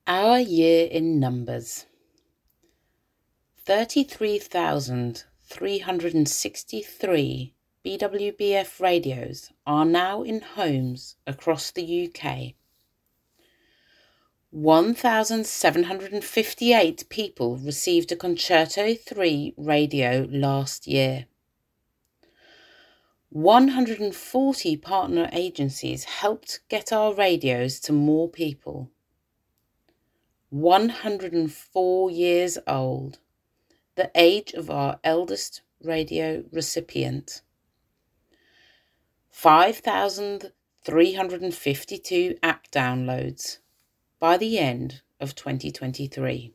Our year in numbers. 33,363 BWBF radios are now in homes across the UK. 1,758 people received a Concerto 3 radio last year. 140 partner agencies helped get our radios to more people. 104 years old, the age of our eldest radio recipient. 5,352 app downloads by the end of 2023.